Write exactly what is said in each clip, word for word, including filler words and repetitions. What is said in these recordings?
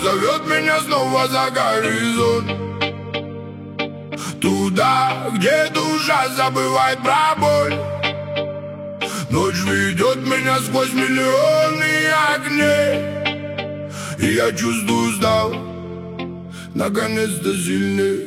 зовет меня снова за горизонт, туда, где душа забывает про боль. Ночь ведет меня сквозь миллионы огней, и я чувствую, стал наконец-то сильней.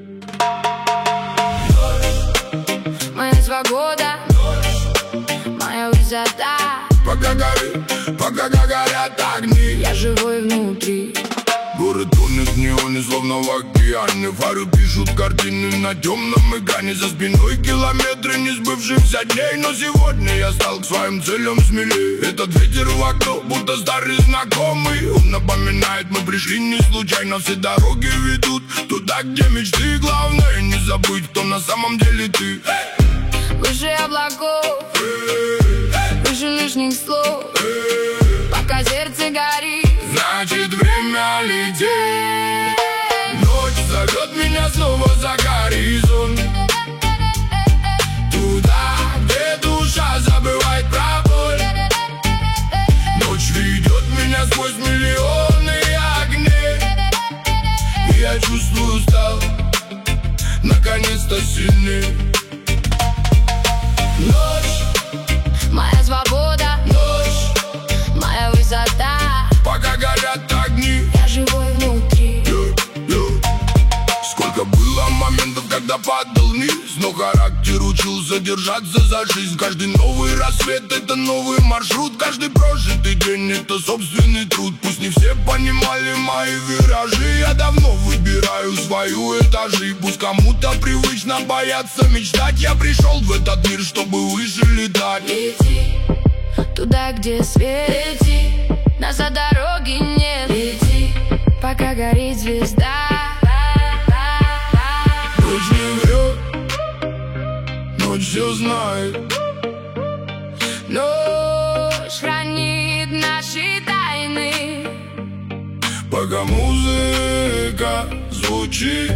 Моя свобода, моя высота. Пока горит, пока горят огни, я живой внутри. Город тонет в неоне, словно в океане. Фары пишут картины на темном экране. За спиной километры несбывшихся дней. Но сегодня я стал к своим целям смелее. Этот ветер в окно, будто старый знакомый. Он напоминает, мы пришли не случайно. Все дороги ведут туда, где мечты. Главное не забыть, кто на самом деле ты. Выше облаков, выше лишних слов. Пока сердце горит, значит время лететь. Ночь зовет меня снова за горизонт, туда, где душа забывает про боль. Ночь ведет меня сквозь миллионы огней, и я чувствую, стал наконец-то сильней. Ночь, моя свобода, ночь, моя высота. пока горят огни, я живой внутри. yeah, yeah. Сколько было моментов, когда падал вниз, но характер учился держаться за жизнь. Каждый новый рассвет — это новый маршрут. Каждый прожитый день — это собственный труд. Пусть не все понимали мои виражи, я давно выбираю свою этажи. Пусть кому-то привычно бояться мечтать, я пришел в этот мир, чтобы выше летать. Лети туда, где свет, лети, назад дороги нет. Лети, пока горит звезда. Ночь не врет, ночь все знает. Ночь хранит наши тайны, пока музыка звучит,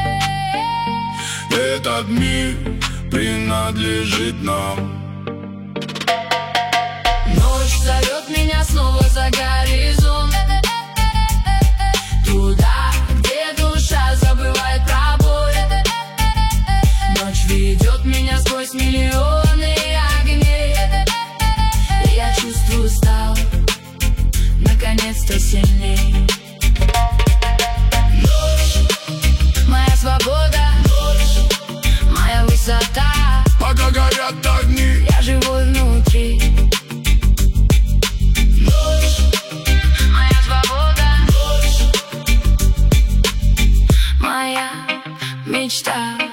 этот мир принадлежит нам. Ночь зовет меня снова за горизонт, туда, где душа забывает про боль. Ночь ведет меня сквозь миллионы огней, и я чувствую, стал наконец-то сильней. Ночь, моя свобода, ночь, моя высота. пока горят огни, я живой внутри. Ночь, моя свобода, ночь, моя мечта.